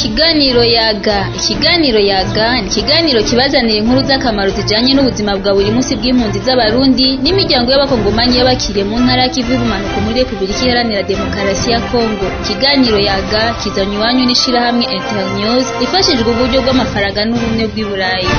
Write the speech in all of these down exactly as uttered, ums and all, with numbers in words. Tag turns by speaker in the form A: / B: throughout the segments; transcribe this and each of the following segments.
A: Ikiganiro Yaga. Ikiganiro Yaga ni ikiganiro kibazanira inkuru z'akamaro zijanye n'ubuzima bwa buri munsi bw'impunzi z'Abarundi n'imiryango y'abakongomanyi y'abakiriye mu ntara y'ikivu y'ubumanuko muri Republika Iharanira Demokarasi ya Kongo. Ikiganiro Yaga kizanywe iwanyu n'ishirahamwe Internews ifashijwe uburyo bw'amafaranga n'ubumwe bw'i Burayi.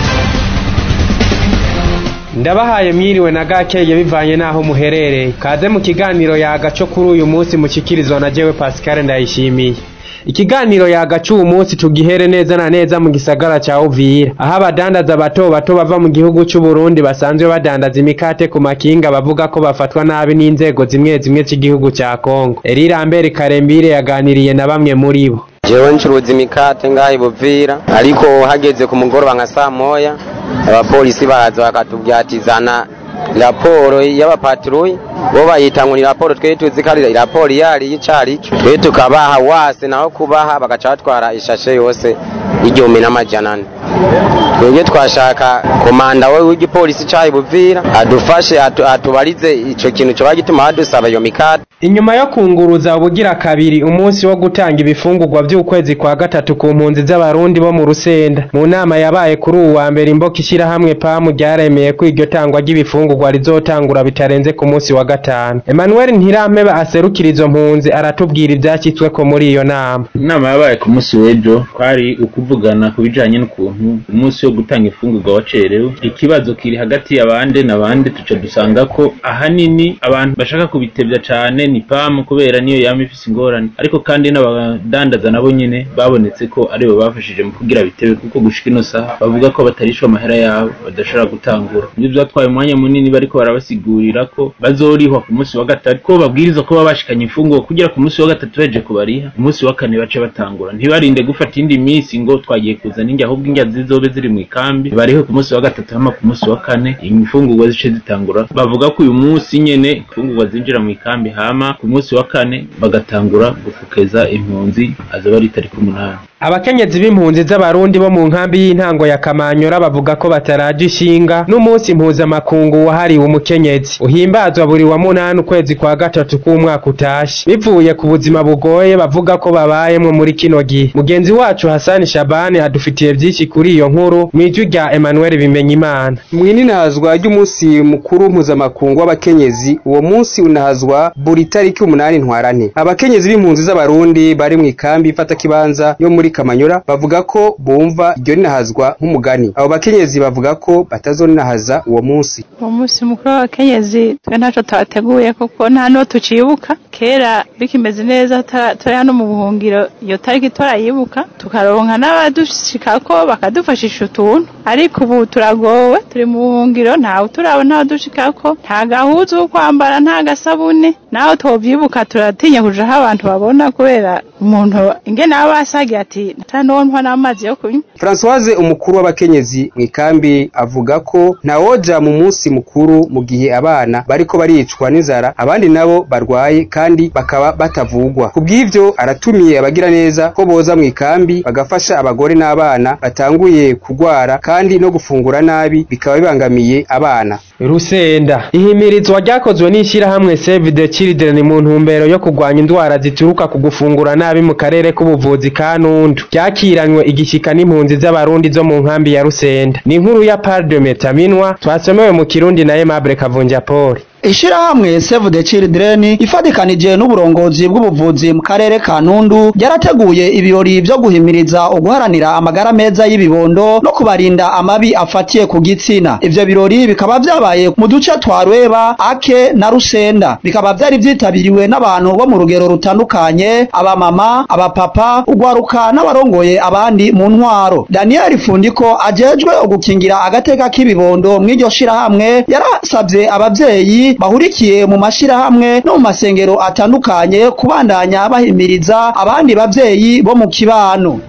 B: Ndabahaye mwiriwe na gakeye bivanye naho muherereye. Kaze mu kiganiro Yaga cyo kuri uyu munsi mukikirizwa na jewe Pascal Ndayishimiye. Ikiganiro Yaga cy'uyu munsi tugihere neza na neza mu gisagara ca Uvira, aho abadandaza bato bato bava mu gihugu cy'u Burundi basanzwe badandaza imikate ku makinga bavuga ko bafatwa nabi n'inzego zimwe zimwe cy'igihugu cya Kongo. Erirambere Karembire yaganiriye na bamwe muri bo.
C: Jewe ncuruza imikate ngaho Buvira, ariko hageze ku mugoroba nka saa moya abapolisi baza bakatubyatizana raporo y'abapatrouille bo bayita ngo ni raporo twe tuzikarira raporo yari y'icari twe tukabaha wase naho kubaha bagaca batwara ishashe yose igihumbi n'amajana ane. Twebwe twashaka komanda we w'igipolisi cyayi Buvira adufashe atu, atubarize ico kintu cyo bagituma badusaba iyo mikate.
B: Inyuma yo kunguruza ubugira kabiri umunsi wo gutanga ibifungurwa by'ukwezi kwa gatatu ku mpunzi z'Abarundi bo mu Rusenda, mu nama yabaye kuri uwa wa mbere imboka ishira hamwe P A M ryaremeye ko iryo tangwa ry'ibifungurwa rizotangura bitarenze ku munsi wa gatanu. Emmanuel Ntirampeba aserukira izo mpunzi aratubwira ibyakitswe ko muri iyo nama.
D: Inama yabaye ku munsi w'ejo kwari ukuvugana ku bijanye n'ukuntu umunsi wo gutanga ifungurwa wacerewe. Ikibazo kiri hagati y'abande n'abande tuca dusanga ko ahanini abantu bashaka kubitebya cyane ni P A M kubera niyo yama ifise ingorane, ariko kandi n'abadandaza nabo nyene babonetse ko aribo bafashije mu kugira bitebe, kuko gushika ino saha bavuga ko batarishwa amahera yabo badashobora gutangura. Nibyo byatwaye umwanya munini bariko barabasigurira ko bazorihwa ku munsi wa gatatu, ko babwiriza ko babashikanye ifungurwa kugira ku munsi wa gatatu baje kubariha, ku munsi wa kane bace batangura, ntibarinde gufata indi minsi ngo twagiye kuzana injya ahubwo injya zizobe ziri mu ikambi bariho ku munsi wa gatatu hama ku munsi wa kane imfungurwa zice zitangura. Bavuga ko uyu munsi nyene imfungurwa zinjira mu ikambi hama ku munsi wa kane bagatangura gufukeza impunzi aza bari tariki umunani.
B: Abakenyezi b'impunzi z'Abarundi bo mu nkambi y'intango ya Kamanyora bavuga ko bataraje ishinga n'umunsi mpuzamakungu wahariwe umukenyezi uhimbazwa buri wa munani ukwezi kwa gatatu k'umwaka utashe, bivuye ku buzima bugoye bavuga ko babayemwo muri kino gihe. Mugenzi wacu Hassan Shabani adufitiye byinshi kuri iyo nkuru mw'ijwi rya Emmanuel Bimenyimana.
E: Mwininahazwa ry'umunsi mukuru mpuzamakungu w'abakenyezi, uwo munsi unahazwa buri tariki umunani ntwarante. Abakenyezi b'impunzi z'Abarundi bari mu ikambi ifata kibanza yo muri Kamanyora bavuga ko bumva iryo ninahazwa nk'umugani. Abo bakenyezi bavuga ko batazoninahaza uwo munsi.
F: Uwo munsi mukuru w'abakenyezi twe ntaco twateguye kuko nta no tucibuka. Kera bikimeze neza turi hano mu buhungiro, iyo tariki turayibuka tukaronka n'abadushikako bakadufashisha utuntu, ariko ubu turagowe turi mu buhungiro ntawe turabona abadushikako, nta gahuzu wo kwambara, nta gasabune, naho tobyibuka turatinya kuja aho abantu babona kubera umuntu ingene aba asagiye ati ntanonwa n'amazi yo kunywa.
E: Françoise umukuru w'abakenyezi mu ikambi avuga ko ntawoja mu munsi mukuru mu gihe abana bariko baricwa n'inzara, abandi nabo barwaye kandi bakaba batavugwa. Kubw'ivyo aratumiye abagira neza ko boza mu ikambi bagafasha abagore n'abana batanguye kugwara kandi no gufungura nabi bikaba bibangamiye abana.
B: Rusenda, ihimirizwa ryakozwe n'ishirahamwe Save the Children mu ntumbero yo kugwanya indwara zituruka ku gufungura nabi mu karere k'ubuvuzi ka Nundu, ryakiranywe igishika n'impunzi z'Abarundi zo mu nkambi ya Rusenda. Ni inkuru ya Parde Metaminwa twasomewe mu Kirundi na Aimable Kavunja Paul.
G: Ishirahamwe Save the Children ifadikanije n'uburongozi bw'ubuvuzi mu karere ka Nundu yarateguye ibirori byo guhimiriza uguharanira amagara meza y'ibibondo no kubarinda amabi afatiye ku gitsina. Ivyo birori bikaba vyabaye mu duce twa Rweba, Ake na Rusenda, bikaba vyari vyitabiriwe n'abantu bo mu rugero rutandukanye, abamama, abapapa, ugwaruka n'abarongoye abandi mu ntwaro. Daniel Fundiko ajejwe ugukingira agateka k'ibibondo mw'iryo shirahamwe yarasavye abavyeyi bahurikiye mu mashirahamwe no mu masengero atandukanye kubandanya bahimiriza abandi bavyeyi bo mu kibano.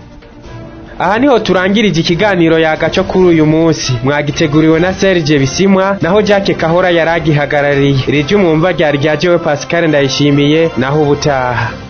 B: Aha niho turangirije ikiganiro Yaga cyo kuri uyu munsi. Mwagiteguriwe na Serge Bisimwa naho Jacques Kahora yaragihagarariye. Rije umwumva ryari rya jewe Pascal Ndayishimiye naho ubutaha.